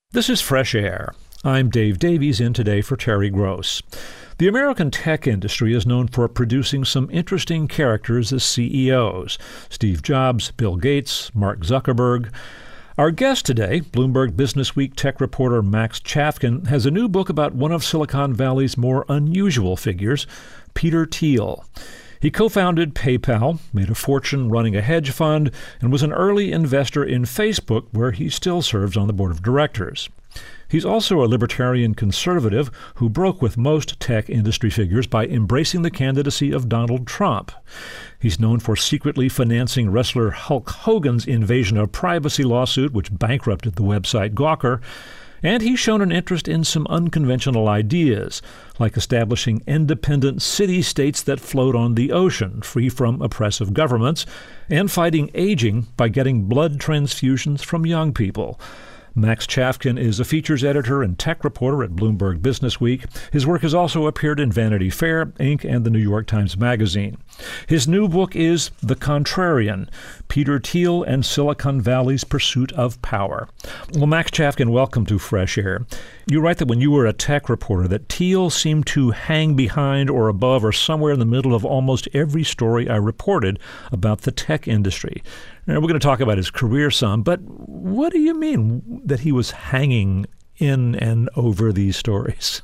This is Fresh Air. I'm Dave Davies, in today for Terry Gross. The American tech industry is known for producing some interesting characters as CEOs. Steve Jobs, Bill Gates, Mark Zuckerberg. Our guest today, Bloomberg Businessweek tech reporter Max Chafkin, has a new book about one of Silicon Valley's more unusual figures, Peter Thiel. He co-founded PayPal, made a fortune running a hedge fund, and was an early investor in Facebook, where he still serves on the board of directors. He's also a libertarian conservative who broke with most tech industry figures by embracing the candidacy of Donald Trump. He's known for secretly financing wrestler Hulk Hogan's invasion of privacy lawsuit, which bankrupted the website Gawker. And he's shown an interest in some unconventional ideas, like establishing independent city-states that float on the ocean, free from oppressive governments, and fighting aging by getting blood transfusions from young people. Max Chafkin is a features editor and tech reporter at Bloomberg Businessweek. His work has also appeared in Vanity Fair, Inc., and the New York Times Magazine. His new book is The Contrarian, Peter Thiel and Silicon Valley's Pursuit of Power. Well, Max Chafkin, welcome to Fresh Air. You write that when you were a tech reporter that Thiel seemed to hang behind or above or somewhere in the middle of almost every story I reported about the tech industry. Now, we're going to talk about his career some, but what do you mean that he was hanging in and over these stories?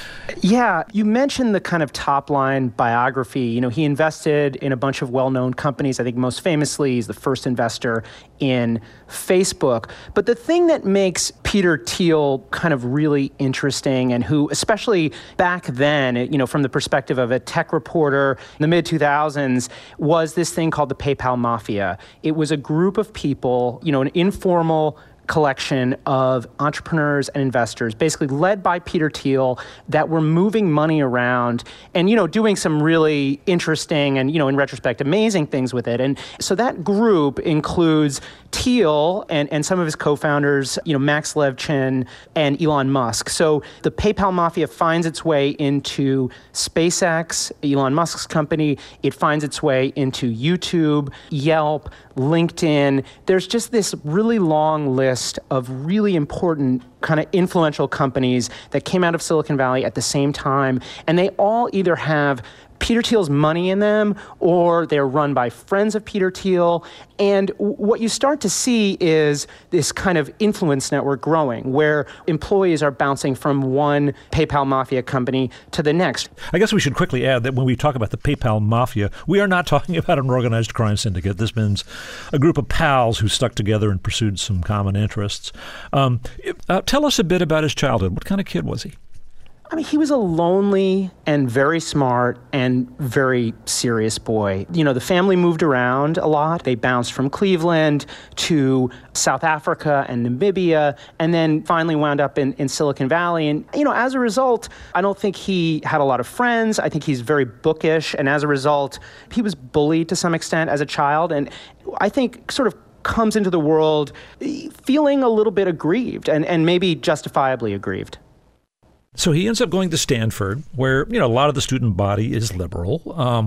Yeah, you mentioned the kind of top-line biography. You know, he invested in a bunch of well-known companies. I think most famously, he's the first investor in Facebook. But the thing that makes Peter Thiel kind of really interesting, and who, especially back then, you know, from the perspective of a tech reporter in the mid-2000s, was this thing called the PayPal Mafia. It was a group of people, you know, an informal collection of entrepreneurs and investors, basically led by Peter Thiel, that were moving money around and, you know, doing some really interesting and, you know, in retrospect, amazing things with it. And so that group includes Thiel and some of his co-founders, you know, Max Levchin and Elon Musk. So the PayPal Mafia finds its way into SpaceX, Elon Musk's company. It finds its way into YouTube, Yelp, LinkedIn. There's just this really long list of really important kind of influential companies that came out of Silicon Valley at the same time. And they all either have Peter Thiel's money in them, or they're run by friends of Peter Thiel. And what you start to see is this kind of influence network growing, where employees are bouncing from one PayPal Mafia company to the next. I guess we should quickly add that when we talk about the PayPal Mafia, we are not talking about an organized crime syndicate. This means a group of pals who stuck together and pursued some common interests. Tell us a bit about his childhood. What kind of kid was he? I mean, he was a lonely and very smart and very serious boy. You know, the family moved around a lot. They bounced from Cleveland to South Africa and Namibia, and then finally wound up in Silicon Valley. And, you know, as a result, I don't think he had a lot of friends. I think he's very bookish. And as a result, he was bullied to some extent as a child. And I think sort of comes into the world feeling a little bit aggrieved and maybe justifiably aggrieved. So he ends up going to Stanford, where, you know, a lot of the student body is liberal.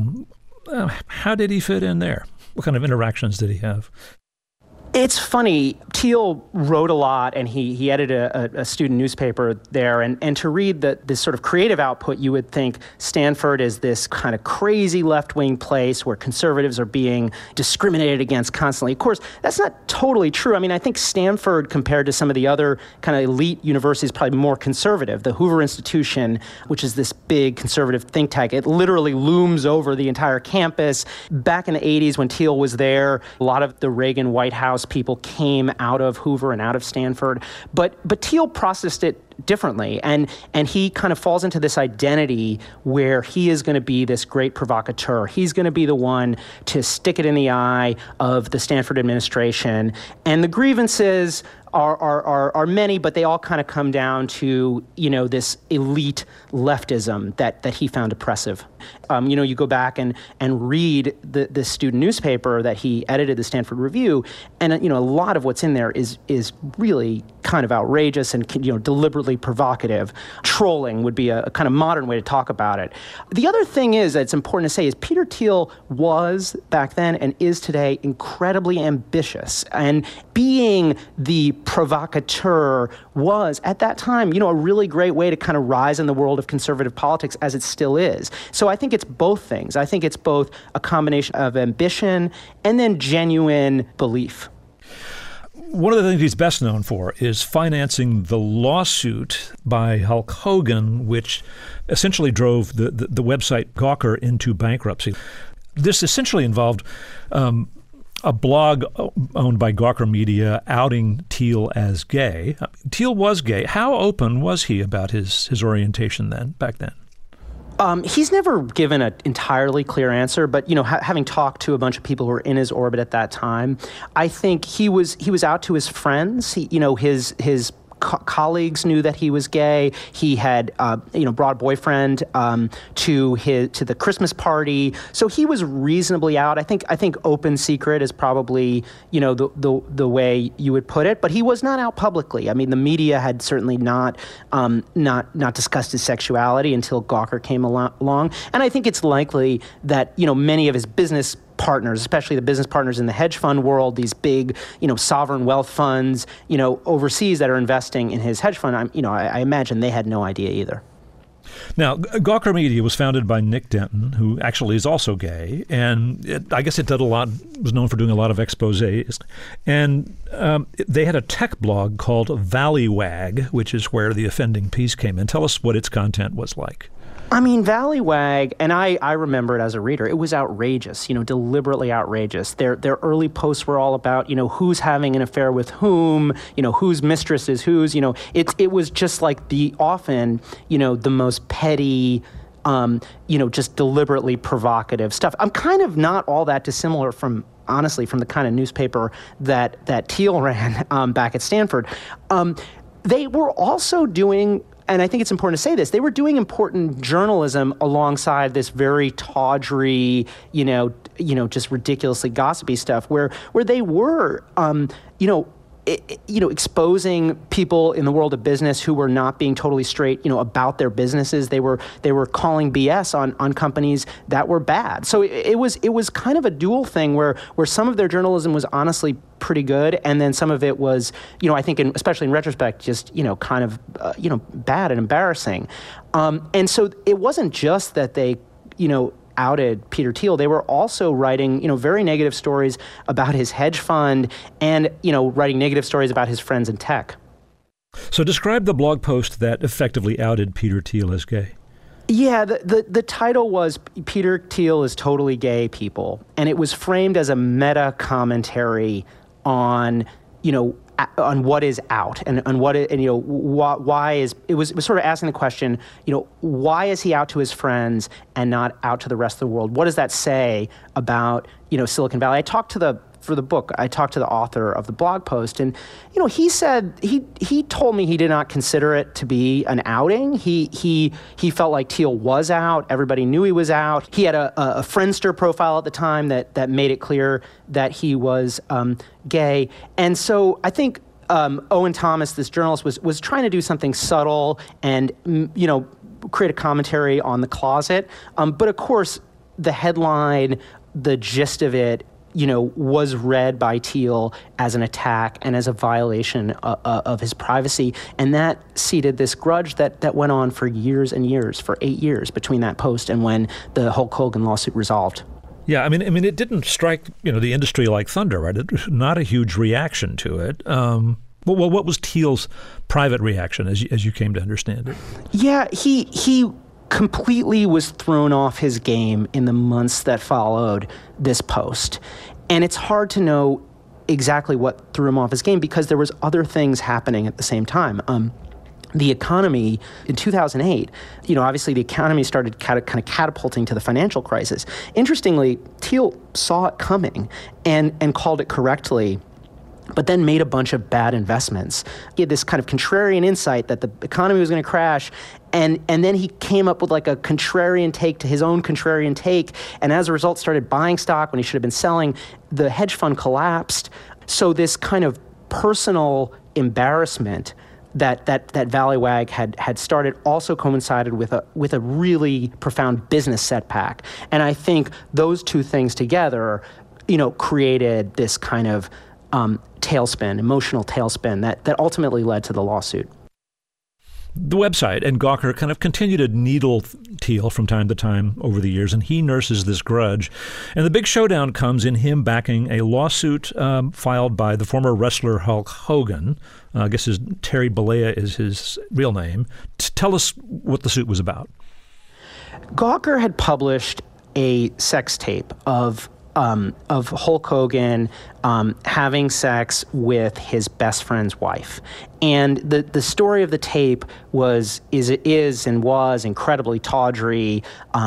How did he fit in there? What kind of interactions did he have? It's funny. Thiel wrote a lot, and he edited a student newspaper there. And to read this sort of creative output, you would think Stanford is this kind of crazy left-wing place where conservatives are being discriminated against constantly. Of course, that's not totally true. I mean, I think Stanford, compared to some of the other kind of elite universities, is probably more conservative. The Hoover Institution, which is this big conservative think tank, it literally looms over the entire campus. Back in the 80s, when Thiel was there, a lot of the Reagan White House people came out of Hoover and out of Stanford. But Thiel processed it differently, and he kind of falls into this identity where he is going to be this great provocateur. He's going to be the one to stick it in the eye of the Stanford administration. And the grievances are many, but they all kind of come down to, you know, this elite leftism that he found oppressive. You know, you go back and read the student newspaper that he edited, the Stanford Review, and, you know, a lot of what's in there is really kind kind of outrageous and deliberately provocative. Trolling would be a kind of modern way to talk about it. The other thing is that it's important to say is Peter Thiel was back then and is today incredibly ambitious, and being the provocateur was at that time a really great way to kind of rise in the world of conservative politics, as it still is. So I think it's both things. I think it's both a combination of ambition and then genuine belief. One of the things he's best known for is financing the lawsuit by Hulk Hogan, which essentially drove the website Gawker into bankruptcy. This essentially involved a blog owned by Gawker Media outing Thiel as gay. Thiel was gay. How open was he about his orientation back then? He's never given an entirely clear answer, but having talked to a bunch of people who were in his orbit at that time, I think he was out to his friends. His colleagues knew that he was gay. He had brought a boyfriend to the Christmas party, so he was reasonably out. I think open secret is probably the way you would put it, but he was not out publicly. I mean, the media had certainly not discussed his sexuality until Gawker came along, and I think it's likely that many of his business partners, especially the business partners in the hedge fund world, these big, sovereign wealth funds, overseas that are investing in his hedge fund, I imagine they had no idea either. Now, Gawker Media was founded by Nick Denton, who actually is also gay, and I guess it was known for doing a lot of exposés. And they had a tech blog called Valleywag, which is where the offending piece came in. Tell us what its content was like. I mean, Valleywag, and I remember it as a reader, it was outrageous, deliberately outrageous. Their early posts were all about, who's having an affair with whom, whose mistress is whose, it was just like the most petty, just deliberately provocative stuff. I'm kind of not all that dissimilar honestly, from the kind of newspaper that Thiel ran back at Stanford. They were also doing, and I think it's important to say this, they were doing important journalism alongside this very tawdry, just ridiculously gossipy stuff where they were, exposing people in the world of business who were not being totally straight, about their businesses. They were calling BS on companies that were bad. So it was kind of a dual thing where some of their journalism was honestly pretty good, and then some of it was, I think, especially in retrospect, just kind of bad and embarrassing. And so it wasn't just that they outed Peter Thiel. They were also writing, very negative stories about his hedge fund and, writing negative stories about his friends in tech. So describe the blog post that effectively outed Peter Thiel as gay. Yeah, the title was Peter Thiel is Totally Gay, People. And it was framed as a meta commentary on what is out and why is it was sort of asking the question, why is he out to his friends and not out to the rest of the world? What does that say about, Silicon Valley? For the book, I talked to the author of the blog post, and he said he told me he did not consider it to be an outing. He felt like Thiel was out. Everybody knew he was out. He had a Friendster profile at the time that made it clear that he was gay. And so I think Owen Thomas, this journalist, was trying to do something subtle and create a commentary on the closet. But of course, the headline, the gist of it, was read by Thiel as an attack and as a violation of his privacy. And that seeded this grudge that went on for years and years, for 8 years between that post and when the Hulk Hogan lawsuit resolved. Yeah, I mean, it didn't strike, the industry like thunder, right? It was not a huge reaction to it. Well, what was Thiel's private reaction as you came to understand it? Yeah, he completely was thrown off his game in the months that followed this post. And it's hard to know exactly what threw him off his game because there was other things happening at the same time. The economy in 2008, obviously the economy started kind of catapulting to the financial crisis. Interestingly, Thiel saw it coming and called it correctly, but then made a bunch of bad investments. He had this kind of contrarian insight that the economy was going to crash, and then he came up with like a contrarian take to his own contrarian take, and as a result started buying stock when he should have been selling. The hedge fund collapsed. So this kind of personal embarrassment that Valleywag had started also coincided with a really profound business setback. And I think those two things together, created this kind of tailspin, emotional tailspin that ultimately led to the lawsuit. The website and Gawker kind of continue to needle Thiel from time to time over the years, and he nurses this grudge. And the big showdown comes in him backing a lawsuit filed by the former wrestler Hulk Hogan. I guess Terry Bollea is his real name. Tell us what the suit was about. Gawker had published a sex tape of Hulk Hogan having sex with his best friend's wife. And the story of the tape was incredibly tawdry.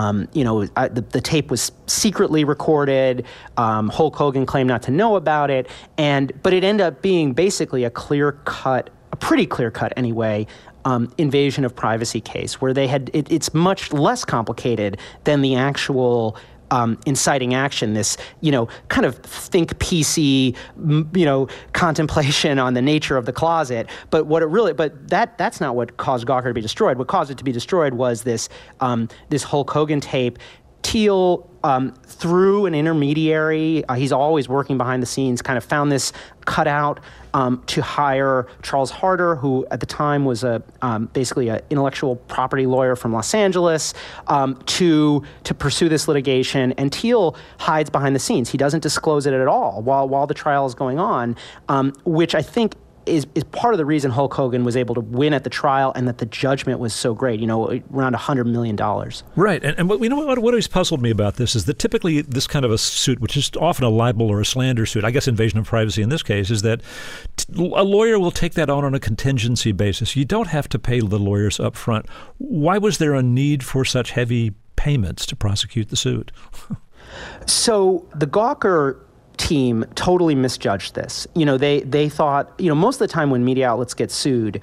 The tape was secretly recorded. Hulk Hogan claimed not to know about it. But it ended up being basically a pretty clear-cut anyway, invasion of privacy case, where it's much less complicated than the actual inciting action, this, kind of think PC, contemplation on the nature of the closet. But that's not what caused Gawker to be destroyed. What caused it to be destroyed was this Hulk Hogan tape. Thiel, through an intermediary, he's always working behind the scenes, kind of found this cutout to hire Charles Harder, who at the time was basically an intellectual property lawyer from Los Angeles, to pursue this litigation. And Thiel hides behind the scenes. He doesn't disclose it at all while the trial is going on, which I think is part of the reason Hulk Hogan was able to win at the trial and that the judgment was so great, around $100 million. Right. And what always puzzled me about this is that typically this kind of a suit, which is often a libel or a slander suit, I guess invasion of privacy in this case, is that a lawyer will take that on a contingency basis. You don't have to pay the lawyers up front. Why was there a need for such heavy payments to prosecute the suit? So the Gawker team totally misjudged this. They thought, most of the time when media outlets get sued,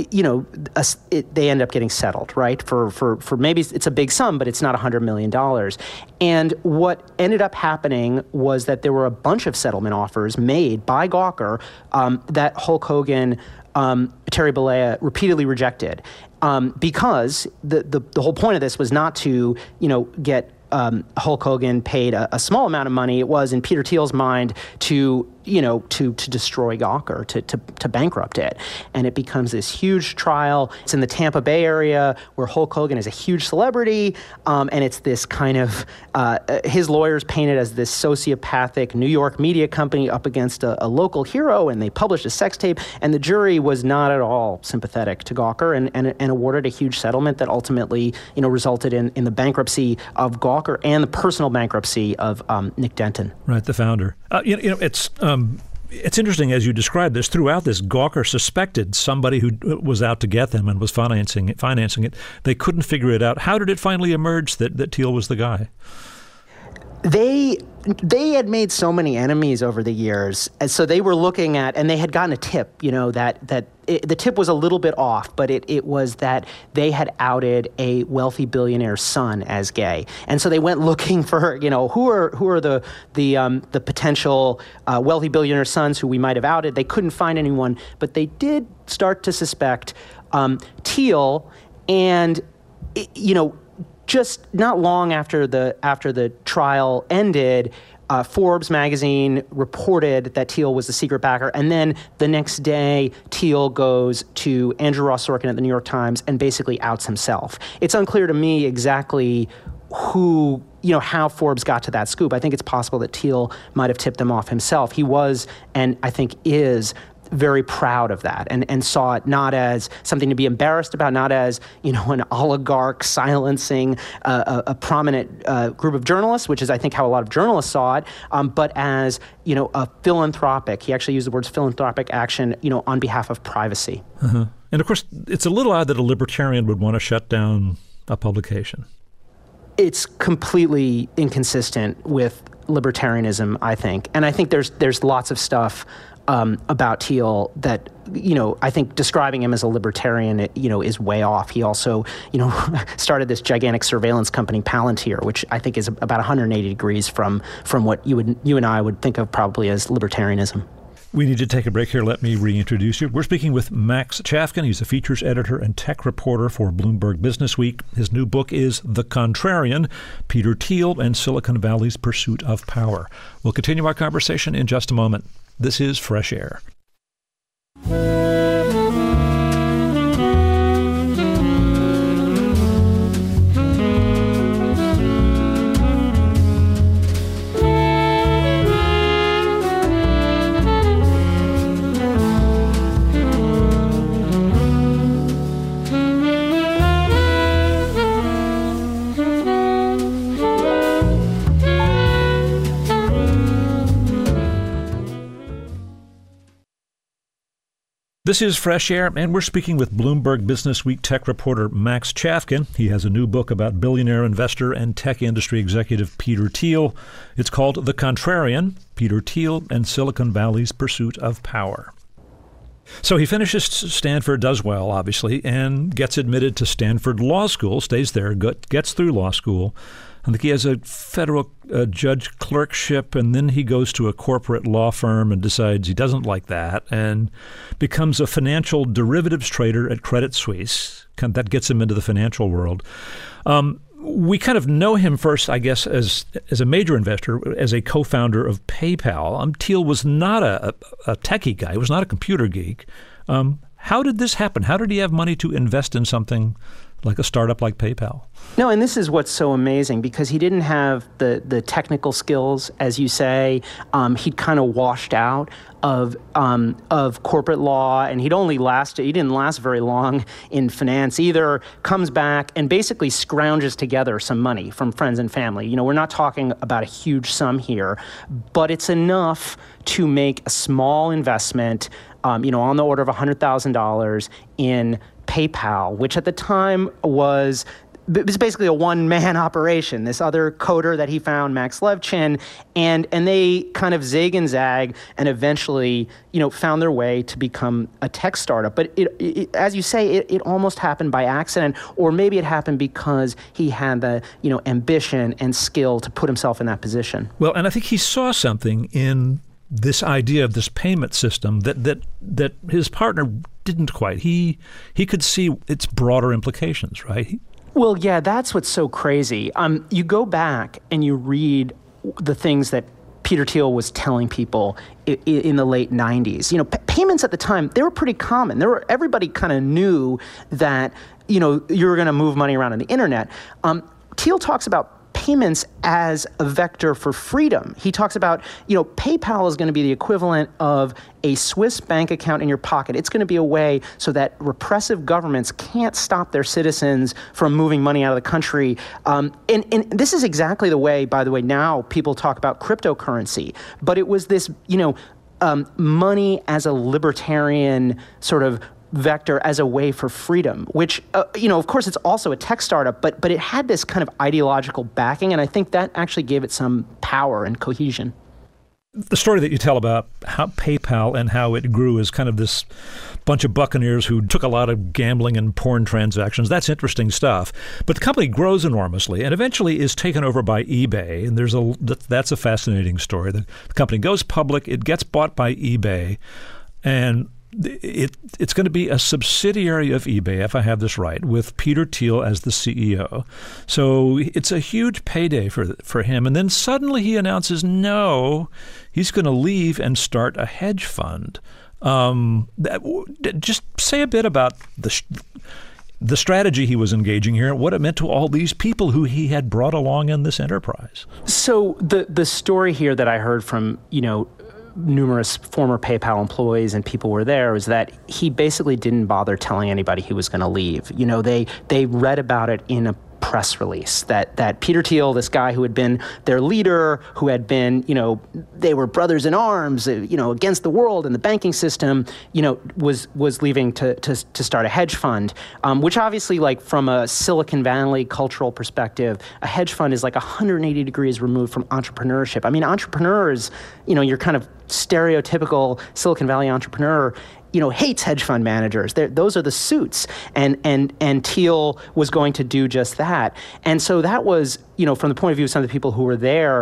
they end up getting settled, right? For maybe it's a big sum, but it's not $100 million. And what ended up happening was that there were a bunch of settlement offers made by Gawker that Hulk Hogan, Terry Bollea repeatedly rejected, because the whole point of this was not to, get Hulk Hogan paid a small amount of money. It was, in Peter Thiel's mind, to destroy Gawker, to bankrupt it. And it becomes this huge trial. It's in the Tampa Bay area where Hulk Hogan is a huge celebrity. And it's this kind of, his lawyers paint it as this sociopathic New York media company up against a local hero. And they published a sex tape. And the jury was not at all sympathetic to Gawker and awarded a huge settlement that ultimately, resulted in the bankruptcy of Gawker and the personal bankruptcy of Nick Denton. Right, the founder. It's interesting as you describe this. Throughout this, Gawker suspected somebody who was out to get them and was financing it. They couldn't figure it out. How did it finally emerge that Thiel was the guy? They had made so many enemies over the years, and so they were looking at, and they had gotten a tip, the tip was a little bit off, but it was that they had outed a wealthy billionaire's son as gay, and so they went looking for, who are the potential wealthy billionaire sons who we might have outed. They couldn't find anyone, but they did start to suspect Thiel, and just not long after the trial ended, Forbes magazine reported that Thiel was the secret backer, and then the next day, Thiel goes to Andrew Ross Sorkin at the New York Times and basically outs himself. It's unclear to me exactly how Forbes got to that scoop. I think it's possible that Thiel might have tipped them off himself. He was, and I think is, very proud of that and saw it not as something to be embarrassed about, not as, an oligarch silencing a prominent group of journalists, which is, I think, how a lot of journalists saw it, but as, a philanthropic, he actually used the words philanthropic action, on behalf of privacy. Uh-huh. And of course, it's a little odd that a libertarian would want to shut down a publication. It's completely inconsistent with libertarianism, I think. And I think there's lots of stuff about Thiel that, I think describing him as a libertarian, is way off. He also, started this gigantic surveillance company, Palantir, which I think is about 180 degrees from what you and I would think of probably as libertarianism. We need to take a break here. Let me reintroduce you. We're speaking with Max Chafkin. He's a features editor and tech reporter for Bloomberg Businessweek. His new book is The Contrarian, Peter Thiel and Silicon Valley's Pursuit of Power. We'll continue our conversation in just a moment. This is Fresh Air. This is Fresh Air, and we're speaking with Bloomberg Businessweek tech reporter Max Chafkin. He has a new book about billionaire investor and tech industry executive Peter Thiel. It's called The Contrarian, Peter Thiel and Silicon Valley's Pursuit of Power. So he finishes Stanford, does well, obviously, and gets admitted to Stanford Law School, stays there, gets through law school. I think he has a federal judge clerkship, and then he goes to a corporate law firm and decides he doesn't like that and becomes a financial derivatives trader at Credit Suisse. That gets him into the financial world. We kind of know him first, I guess, as a major investor, as a co-founder of PayPal. Thiel was not a techie guy. He was not a computer geek. How did this happen? How did he have money to invest in something like a startup like PayPal? No, and this is what's so amazing, because he didn't have the technical skills, as you say. He'd kind of washed out of corporate law, and he didn't last very long in finance either. Comes back and basically scrounges together some money from friends and family. We're not talking about a huge sum here, but it's enough to make a small investment, on the order of $100,000 in PayPal, which at the time was basically a one-man operation. This other coder that he found, Max Levchin, and they kind of zig and zag and eventually, found their way to become a tech startup. But it as you say, it almost happened by accident, or maybe it happened because he had the, ambition and skill to put himself in that position. Well, and I think he saw something in this idea of this payment system that his partner didn't quite. He could see its broader implications, right? Well, yeah, that's what's so crazy. You go back and you read the things that Peter Thiel was telling people in the late 90s. Payments at the time, they were pretty common. Everybody kind of knew that, you were going to move money around on the internet. Thiel talks about payments as a vector for freedom. He talks about, PayPal is going to be the equivalent of a Swiss bank account in your pocket. It's going to be a way so that repressive governments can't stop their citizens from moving money out of the country. And this is exactly the way, by the way, now people talk about cryptocurrency. But it was this, money as a libertarian sort of vector, as a way for freedom, which, of course, it's also a tech startup, but it had this kind of ideological backing, and I think that actually gave it some power and cohesion. The story that you tell about how PayPal and how it grew is kind of this bunch of buccaneers who took a lot of gambling and porn transactions. That's interesting stuff. But the company grows enormously and eventually is taken over by eBay. And that's a fascinating story. The company goes public. It gets bought by eBay. And it's going to be a subsidiary of eBay, if I have this right, with Peter Thiel as the CEO. So it's a huge payday for him. And then suddenly he announces, no, he's going to leave and start a hedge fund. Just say a bit about the strategy he was engaging here, what it meant to all these people who he had brought along in this enterprise. So the story here that I heard from, numerous former PayPal employees and people were there was that he basically didn't bother telling anybody he was going to leave. They read about it in a press release that Peter Thiel, this guy who had been their leader, who had been, they were brothers in arms, against the world and the banking system, was leaving to start a hedge fund, which obviously, like from a Silicon Valley cultural perspective, a hedge fund is like 180 degrees removed from entrepreneurship. I mean, entrepreneurs, you're kind of stereotypical Silicon Valley entrepreneur, hates hedge fund managers. Those are the suits. And Thiel was going to do just that. And so that was, from the point of view of some of the people who were there,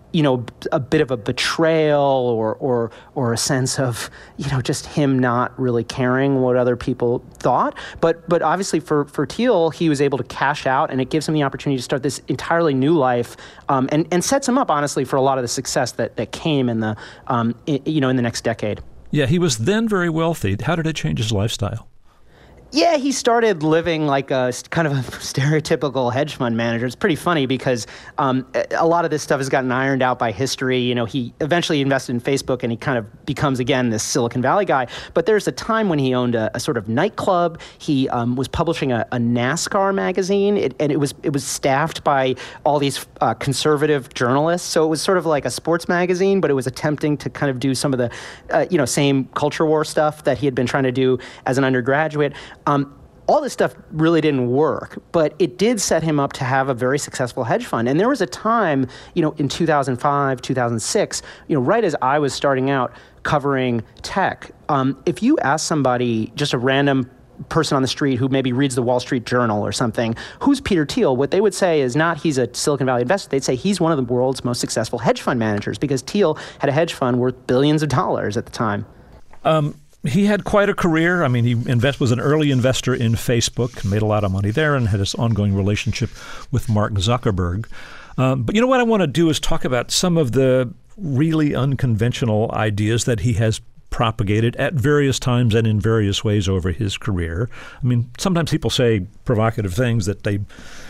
a bit of a betrayal or a sense of, just him not really caring what other people thought. But obviously for Thiel, he was able to cash out, and it gives him the opportunity to start this entirely new life, and sets him up, honestly, for a lot of the success that came in the next decade. Yeah, he was then very wealthy. How did it change his lifestyle? Yeah, he started living like a kind of a stereotypical hedge fund manager. It's pretty funny because a lot of this stuff has gotten ironed out by history. He eventually invested in Facebook, and he kind of becomes, again, this Silicon Valley guy. But there's a time when he owned a sort of nightclub. He was publishing a NASCAR magazine, and it was staffed by all these conservative journalists. So it was sort of like a sports magazine, but it was attempting to kind of do some of the same culture war stuff that he had been trying to do as an undergraduate. All this stuff really didn't work, but it did set him up to have a very successful hedge fund. And there was a time, in 2005, 2006, right as I was starting out covering tech, if you ask somebody, just a random person on the street who maybe reads the Wall Street Journal or something, who's Peter Thiel, what they would say is not he's a Silicon Valley investor. They'd say he's one of the world's most successful hedge fund managers, because Thiel had a hedge fund worth billions of dollars at the time. He had quite a career. I mean, he was an early investor in Facebook, made a lot of money there, and had this ongoing relationship with Mark Zuckerberg. But what I want to do is talk about some of the really unconventional ideas that he has propagated at various times and in various ways over his career. I mean, sometimes people say provocative things that they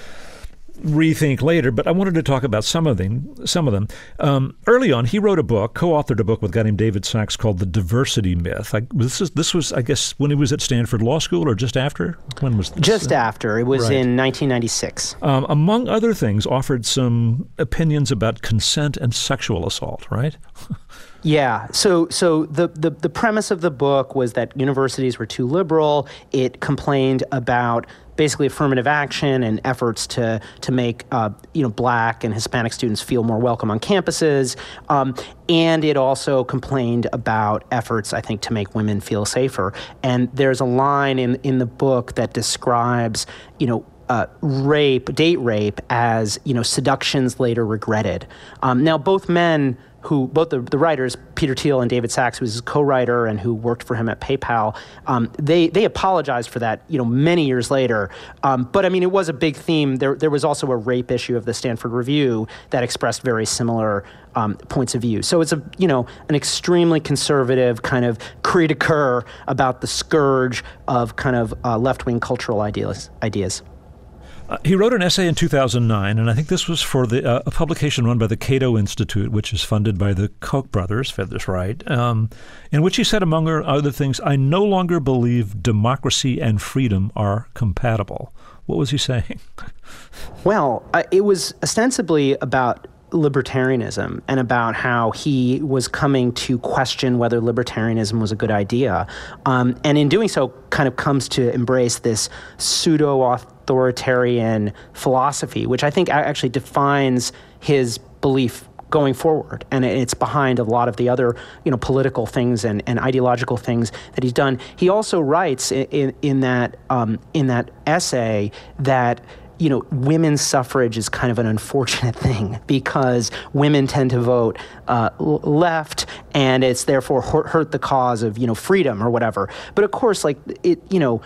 rethink later, but I wanted to talk about some of them. Early on, he co-authored a book with a guy named David Sacks called The Diversity Myth. This was, I guess, when he was at Stanford Law School, or just after? When was this? Just after. It was in 1996. Among other things, offered some opinions about consent and sexual assault, right? Yeah. So the premise of the book was that universities were too liberal. It complained about basically affirmative action and efforts to make Black and Hispanic students feel more welcome on campuses, and it also complained about efforts, I think, to make women feel safer. And there's a line in the book that describes date rape as seductions later regretted. Now both men, both the writers, Peter Thiel and David Sacks, who was his co-writer and who worked for him at PayPal, they apologized for that, many years later. But I mean, it was a big theme. There was also a rape issue of the Stanford Review that expressed very similar points of view. So it's an extremely conservative kind of cri de coeur about the scourge of kind of left-wing cultural ideas. He wrote an essay in 2009, and I think this was for a publication run by the Cato Institute, which is funded by the Koch brothers, if I have this right, in which he said, among other things, "I no longer believe democracy and freedom are compatible." What was he saying? Well, it was ostensibly about libertarianism and about how he was coming to question whether libertarianism was a good idea. And in doing so, kind of comes to embrace this pseudo-authoritarian philosophy, which I think actually defines his belief going forward. And it's behind a lot of the other, political things and ideological things that he's done. He also writes in that essay that women's suffrage is kind of an unfortunate thing because women tend to vote left, and it's therefore hurt the cause of freedom or whatever. But of course, like it,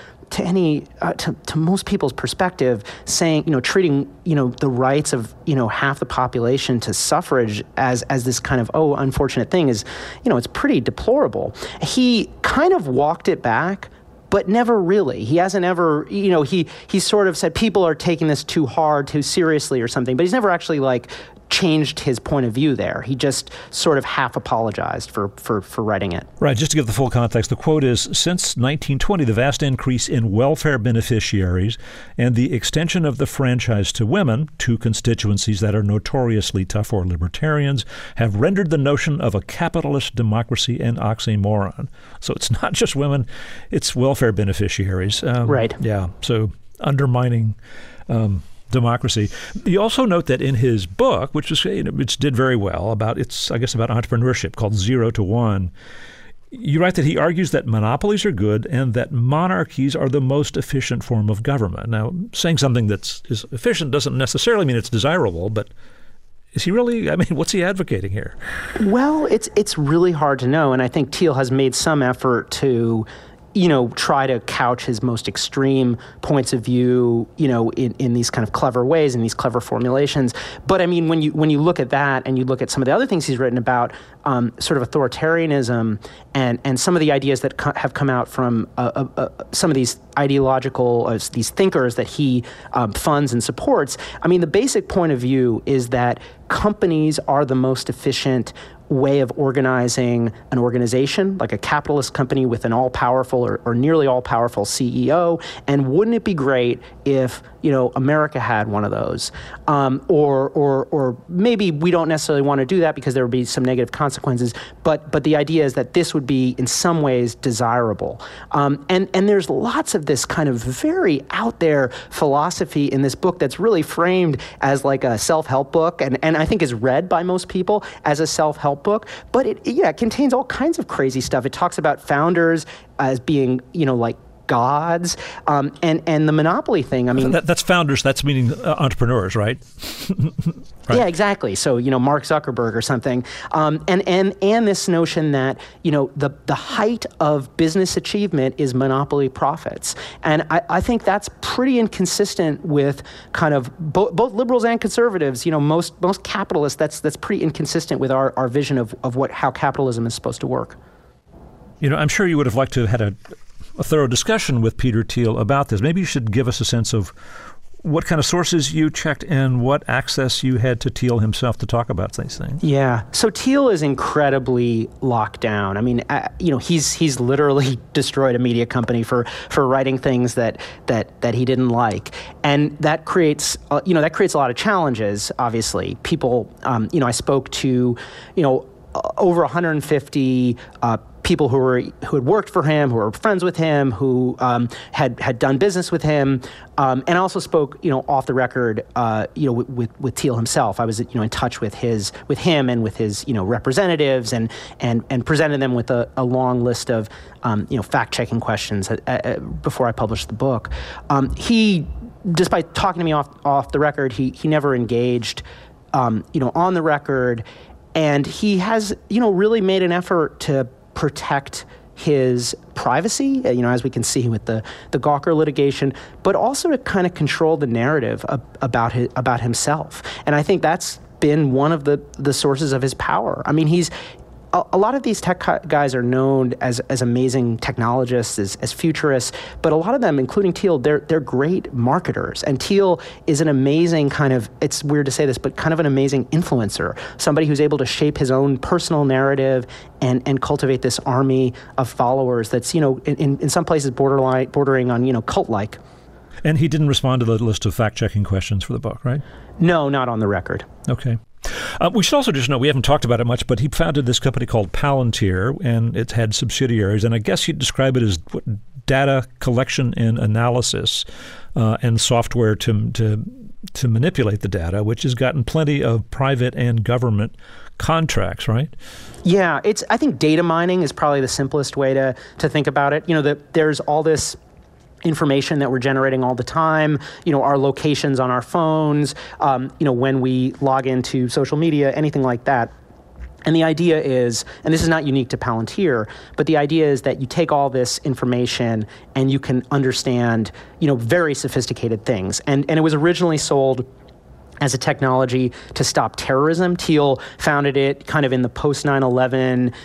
to most people's perspective, saying treating the rights of half the population to suffrage as this kind of unfortunate thing is it's pretty deplorable. He kind of walked it back, but never really. He hasn't ever, he sort of said people are taking this too hard, too seriously or something, but he's never actually changed his point of view there. He just sort of half apologized for writing it. Right. Just to give the full context, the quote is, "Since 1920, the vast increase in welfare beneficiaries and the extension of the franchise to women, two constituencies that are notoriously tough for libertarians, have rendered the notion of a capitalist democracy an oxymoron." So it's not just women, it's welfare beneficiaries. Right. Yeah. So undermining democracy. You also note that in his book, which did very well, about entrepreneurship, called 0 to 1, you write that he argues that monopolies are good and that monarchies are the most efficient form of government. Now, saying something is efficient doesn't necessarily mean it's desirable, but Is he really? I mean, what's he advocating here? Well, it's really hard to know, and I think Thiel has made some effort to, try to couch his most extreme points of view, in these kind of clever ways, in these clever formulations. But I mean, when you look at that and you look at some of the other things he's written about, sort of authoritarianism and some of the ideas that have come out from some of these ideological, these thinkers that he funds and supports. I mean, the basic point of view is that companies are the most efficient way of organizing an organization, like a capitalist company with an all-powerful or nearly all-powerful CEO. And wouldn't it be great if, America had one of those? Or maybe we don't necessarily want to do that because there would be some negative consequences. But the idea is that this would be in some ways desirable. And there's lots of this kind of very out there philosophy in this book that's really framed as like a self-help book, and I think is read by most people as a self-help book. But it contains all kinds of crazy stuff. It talks about founders as being, like gods, and the monopoly thing. I mean, that's founders. That's meaning entrepreneurs, right? Right. Yeah, exactly. So, Mark Zuckerberg or something, and this notion that the height of business achievement is monopoly profits, and I think that's pretty inconsistent with kind of both liberals and conservatives. Most capitalists. That's pretty inconsistent with our vision of how capitalism is supposed to work. I'm sure you would have liked to have had a thorough discussion with Peter Thiel about this. Maybe you should give us a sense of what kind of sources you checked and what access you had to Thiel himself to talk about these things. Yeah. So Thiel is incredibly locked down. I mean, he's literally destroyed a media company for writing things that he didn't like, and that creates a lot of challenges. Obviously, people. I spoke to over 150 people who had worked for him, who were friends with him, who had done business with him, and I also spoke, off the record, with Thiel himself. I was, in touch with him and with his, representatives, and presented them with a long list of, fact-checking questions before I published the book. He, despite talking to me off the record, he never engaged, on the record, and he has, really made an effort to protect his privacy, as we can see with the Gawker litigation, but also to kind of control the narrative about himself. And I think that's been one of the sources of his power. I mean, a lot of these tech guys are known as amazing technologists, as futurists, but a lot of them, including Thiel, they're great marketers. And Thiel is an amazing it's weird to say this, but kind of an amazing influencer, somebody who's able to shape his own personal narrative and cultivate this army of followers that's, in some places bordering on, cult-like. And he didn't respond to the list of fact-checking questions for the book, right? No, not on the record. Okay. We should also just know, we haven't talked about it much, but he founded this company called Palantir, and it had subsidiaries, and I guess you'd describe it as data collection and analysis and software to manipulate the data, which has gotten plenty of private and government contracts, right? Yeah, I think data mining is probably the simplest way to think about it. There's all this information that we're generating all the time, our locations on our phones, when we log into social media, anything like that. And the idea is, and this is not unique to Palantir, but the idea is that you take all this information and you can understand, very sophisticated things. And it was originally sold as a technology to stop terrorism. Thiel founded it kind of in the post 9/11,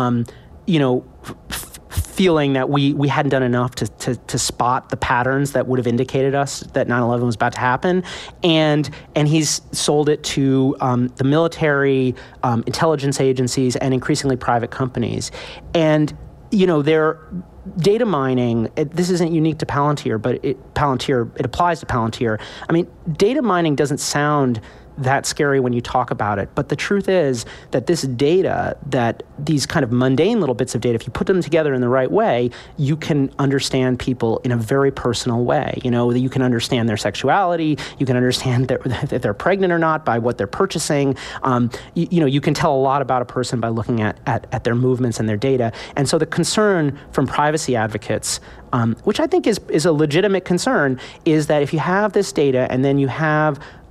feeling that we hadn't done enough to spot the patterns that would have indicated us that 9/11 was about to happen, and he's sold it to the military, intelligence agencies, and increasingly private companies. And their data mining, this isn't unique to Palantir, but it applies to Palantir. I mean, data mining doesn't sound that scary when you talk about it. But the truth is that this data, that these kind of mundane little bits of data, if you put them together in the right way, you can understand people in a very personal way. You can understand their sexuality, you can understand if they're pregnant or not by what they're purchasing. You can tell a lot about a person by looking at their movements and their data. And so the concern from privacy advocates, which I think is a legitimate concern, is that if you have this data and then you have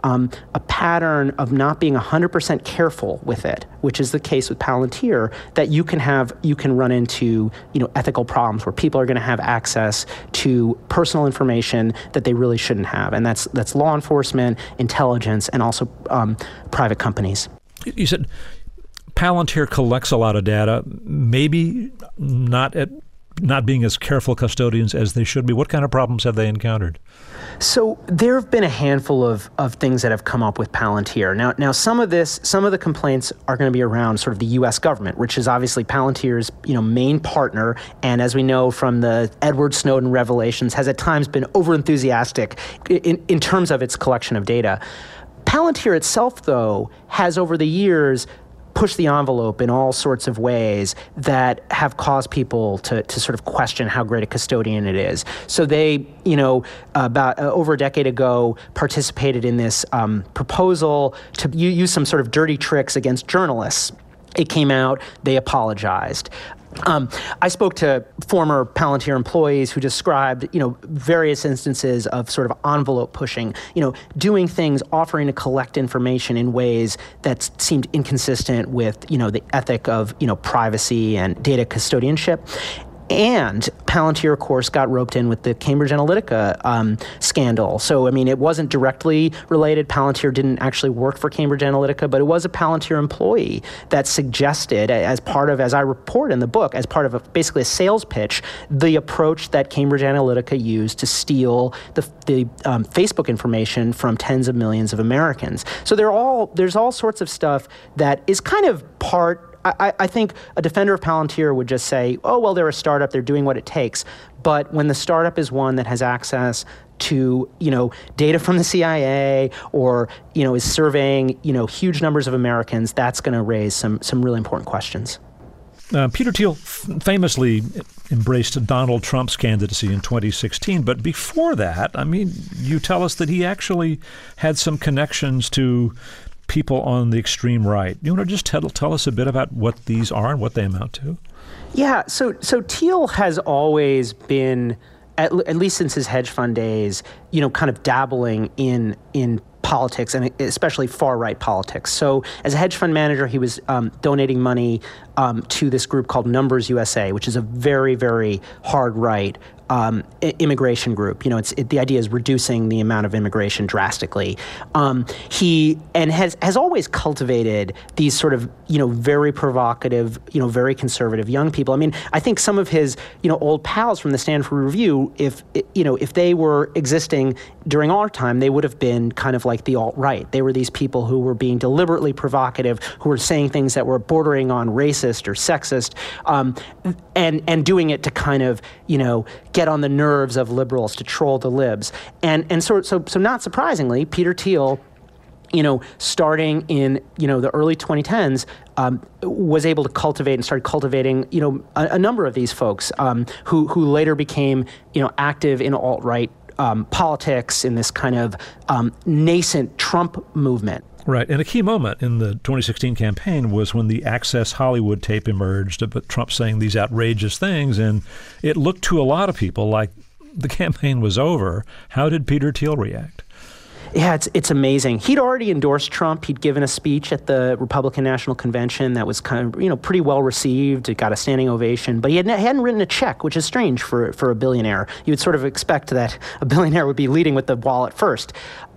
a pattern of not being 100% careful with it, which is the case with Palantir, that you can run into ethical problems where people are going to have access to personal information that they really shouldn't have, and that's law enforcement, intelligence, and also private companies. You said Palantir collects a lot of data, maybe not being as careful custodians as they should be. What kind of problems have they encountered? So there have been a handful of things that have come up with Palantir. Now some of the complaints are going to be around sort of the U.S. government, which is obviously Palantir's main partner, and as we know from the Edward Snowden revelations, has at times been overenthusiastic in terms of its collection of data. Palantir itself, though, has over the years push the envelope in all sorts of ways that have caused people to sort of question how great a custodian it is. So they, about over a decade ago, participated in this proposal to use some sort of dirty tricks against journalists. It came out, they apologized. I spoke to former Palantir employees who described, various instances of sort of envelope pushing, doing things, offering to collect information in ways that seemed inconsistent with, the ethic of, privacy and data custodianship. And Palantir, of course, got roped in with the Cambridge Analytica scandal. So, it wasn't directly related. Palantir didn't actually work for Cambridge Analytica, but it was a Palantir employee that suggested, as I report in the book, as part of basically a sales pitch, the approach that Cambridge Analytica used to steal the Facebook information from tens of millions of Americans. So there's all sorts of stuff that is kind of part. I think a defender of Palantir would just say, oh, well, they're a startup, they're doing what it takes. But when the startup is one that has access to, data from the CIA or, is surveying, huge numbers of Americans, that's going to raise some really important questions. Peter Thiel famously embraced Donald Trump's candidacy in 2016. But before that, you tell us that he actually had some connections to people on the extreme right. You want to just tell us a bit about what these are and what they amount to? Yeah, so Thiel has always been, at least since his hedge fund days, kind of dabbling in politics, and especially far-right politics. So as a hedge fund manager, he was donating money to this group called Numbers USA, which is a very, very hard-right immigration group. The idea is reducing the amount of immigration drastically. He has always cultivated these sort of very provocative, very conservative young people. I think some of his old pals from the Stanford Review, if they were existing during our time, they would have been kind of like the alt-right. They were these people who were being deliberately provocative, who were saying things that were bordering on racist or sexist, and doing it to kind of get on the nerves of liberals, to troll the libs. And so not surprisingly, Peter Thiel, starting in, the early 2010s, was able to cultivate and started cultivating, a number of these folks who later became, active in alt-right politics in this kind of nascent Trump movement. Right. And a key moment in the 2016 campaign was when the Access Hollywood tape emerged about Trump saying these outrageous things, and it looked to a lot of people like the campaign was over. How did Peter Thiel react? Yeah, it's amazing. He'd already endorsed Trump. He'd given a speech at the Republican National Convention that was kind of, pretty well received. It got a standing ovation, but he hadn't written a check, which is strange for a billionaire. You would sort of expect that a billionaire would be leading with the wallet first.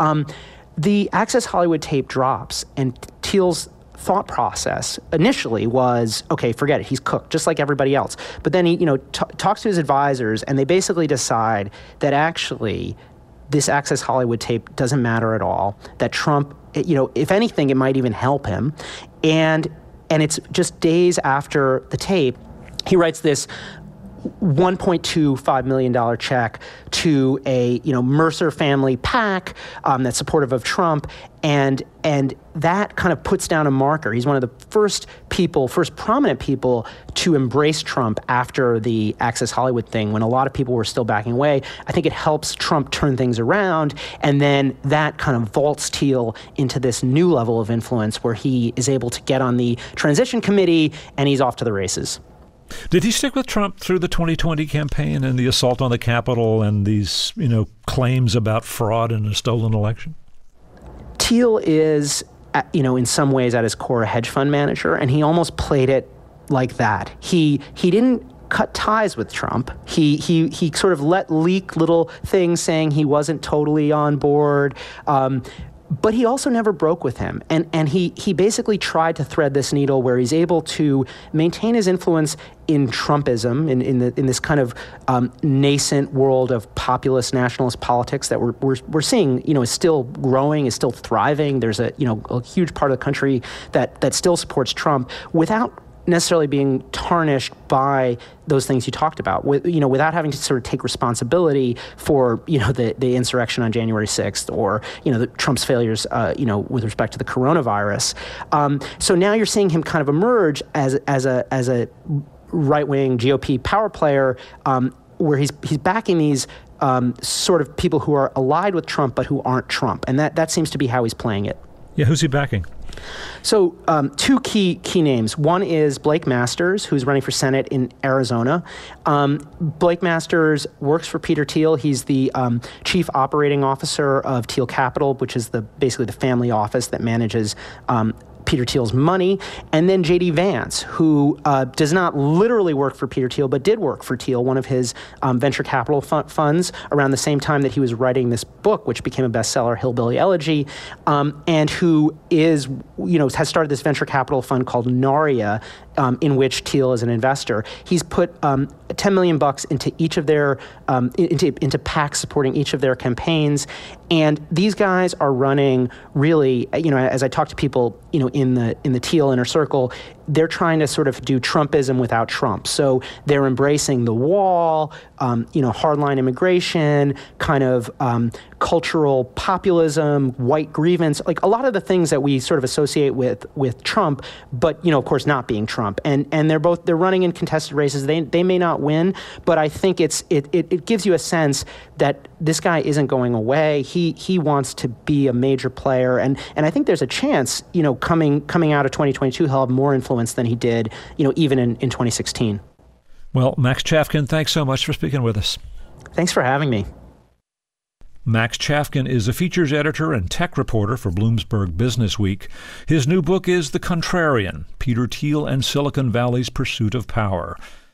The Access Hollywood tape drops, and Thiel's thought process initially was, okay, forget it, he's cooked, just like everybody else. But then he, talks to his advisors, and they basically decide that actually this Access Hollywood tape doesn't matter at all, that Trump, if anything, it might even help him. And it's just days after the tape, he writes this $1.25 million check to a Mercer family PAC that's supportive of Trump, and that kind of puts down a marker. He's one of the first prominent people to embrace Trump after the Access Hollywood thing, when a lot of people were still backing away. I think it helps Trump turn things around, and then that kind of vaults Thiel into this new level of influence where he is able to get on the transition committee, and he's off to the races. Did he stick with Trump through the 2020 campaign and the assault on the Capitol and these, claims about fraud in a stolen election? Thiel is, in some ways at his core, a hedge fund manager, and he almost played it like that. He didn't cut ties with Trump. He sort of let leak little things saying he wasn't totally on board. But he also never broke with him. And he basically tried to thread this needle where he's able to maintain his influence in Trumpism, in this kind of nascent world of populist nationalist politics that we're seeing, is still growing, is still thriving. There's a huge part of the country that still supports Trump without necessarily being tarnished by those things you talked about, without having to sort of take responsibility for, the insurrection on January 6th or, Trump's failures, with respect to the coronavirus. So now you're seeing him kind of emerge as a right-wing GOP power player, where he's backing these sort of people who are allied with Trump but who aren't Trump. And that seems to be how he's playing it. Yeah, who's he backing? So two key names. One is Blake Masters, who's running for Senate in Arizona. Blake Masters works for Peter Thiel. He's the chief operating officer of Thiel Capital, which is basically the family office that manages Peter Thiel's money. And then J.D. Vance, who does not literally work for Peter Thiel, but did work for Thiel, one of his venture capital funds, around the same time that he was writing this book, which became a bestseller, Hillbilly Elegy, and who is, has started this venture capital fund called Naria, in which Thiel is an investor. He's put $10 million into each of their into PACs supporting each of their campaigns, and these guys are running really, as I talk to people, in the Thiel inner circle, they're trying to sort of do Trumpism without Trump. So they're embracing the wall, hardline immigration, kind of cultural populism, white grievance, like a lot of the things that we sort of associate with Trump, but of course not being Trump. And they're running in contested races. They may not win, but I think it gives you a sense that this guy isn't going away. He wants to be a major player, and I think there's a chance, coming out of 2022, he'll have more influence than he did, even in 2016. Well, Max Chafkin, thanks so much for speaking with us. Thanks for having me. Max Chafkin is a features editor and tech reporter for Bloomberg Business Week. His new book is The Contrarian, Peter Thiel and Silicon Valley's Pursuit of Power.